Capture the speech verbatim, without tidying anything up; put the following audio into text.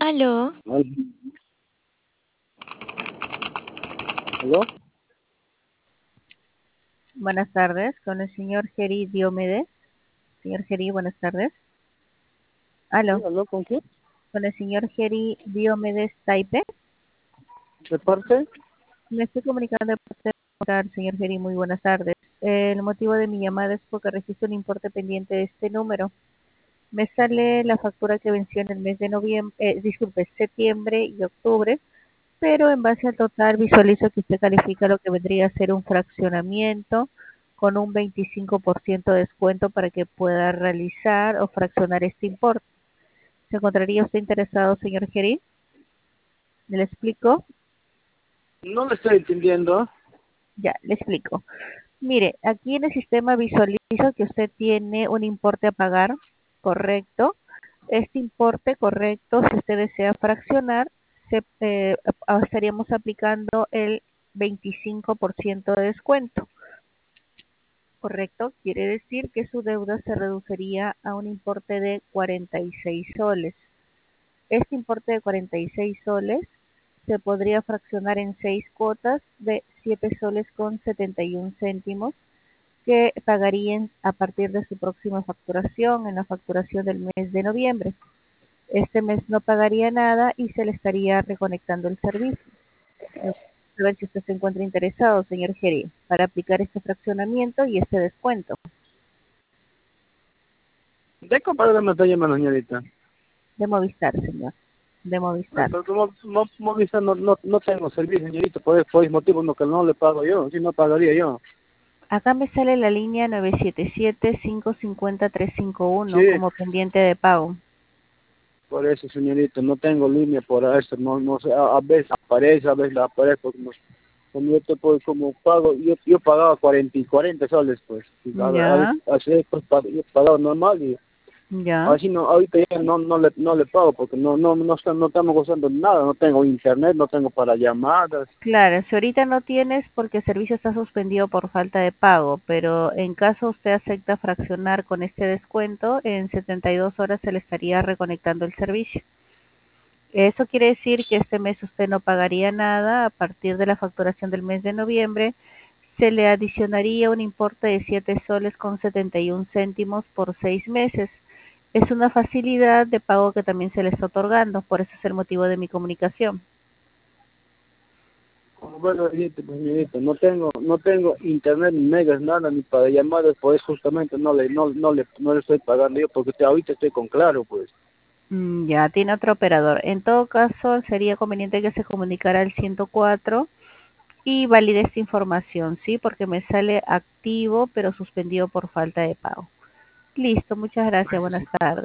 Aló, Al- ¿Aló? Buenas tardes, con el señor Geri Diomedes. Señor Geri, buenas tardes. ¿Sí? Aló, ¿Aló con quién? con el señor Geri Diomedes Taipe. ¿De parte? Me estoy comunicando de parte del señor Geri, muy buenas tardes. Eh, el motivo de mi llamada es porque registro un importe pendiente de este número. Me sale la factura que venció en el mes de noviembre, eh, disculpe, septiembre y octubre, pero en base al total visualizo que usted califica lo que vendría a ser un fraccionamiento con un veinticinco por ciento de descuento para que pueda realizar o fraccionar este importe. ¿Se encontraría usted interesado, señor Geri? ¿Le explico? No le estoy entendiendo. Ya, le explico. Mire, aquí en el sistema visualizo que usted tiene un importe a pagar, correcto. Este importe, correcto, si usted desea fraccionar, se, eh, a- estaríamos aplicando el veinticinco por ciento de descuento, correcto. Quiere decir que su deuda se reduciría a un importe de cuarenta y seis soles. Este importe de cuarenta y seis soles se podría fraccionar en seis cuotas de siete soles con setenta y un céntimos que pagarían a partir de su próxima facturación, en la facturación del mes de noviembre. Este mes no pagaría nada y se le estaría reconectando el servicio. Me gustaría saber si usted se encuentra interesado, señor Geri, para aplicar este fraccionamiento y este descuento. ¿De qué padre me está llamando, señorita? De Movistar, señor. De Movistar. Pero como no, Movistar no, no, no tengo servicio, señorita, por, por ese motivo no, que no le pago yo, si no pagaría yo. Acá me sale la línea nueve siete siete, cinco cinco cero, tres cinco Sí, uno como pendiente de pago. por eso, señorita, no tengo línea por eso, no, no sé, a, a veces aparece, a veces la aparece, como, como yo te puedo, como pago, yo, yo pagaba cuarenta y cuarenta soles, pues, y a, a Ya, veces, así, pues, pag- yo pagaba normal y ya. así no, ahorita ya no, no le, no le pago porque no, no, no, está- no estamos gozando de nada, no tengo internet, no tengo para llamadas. Claro, si ahorita no tienes porque el servicio está suspendido por falta de pago, pero en caso usted acepta fraccionar con este descuento, en setenta y dos horas se le estaría reconectando el servicio. Eso quiere decir que este mes usted no pagaría nada. A partir de la facturación del mes de noviembre se le adicionaría un importe de siete soles con setenta y un céntimos por seis meses. Es una facilidad de pago que también se le está otorgando, por eso es el motivo de mi comunicación. Como bueno, señorita, pues, señorita, no tengo, no tengo internet ni megas, nada, ni para llamadas, pues justamente no le, no, no le, no le estoy pagando yo porque te- ahorita estoy con Claro, pues. Mm, ya tiene otro operador. En todo caso, sería conveniente que se comunicara al ciento cuatro y valide esta información, ¿sí? Porque me sale activo, pero suspendido por falta de pago. Listo, muchas gracias. Buenas tardes.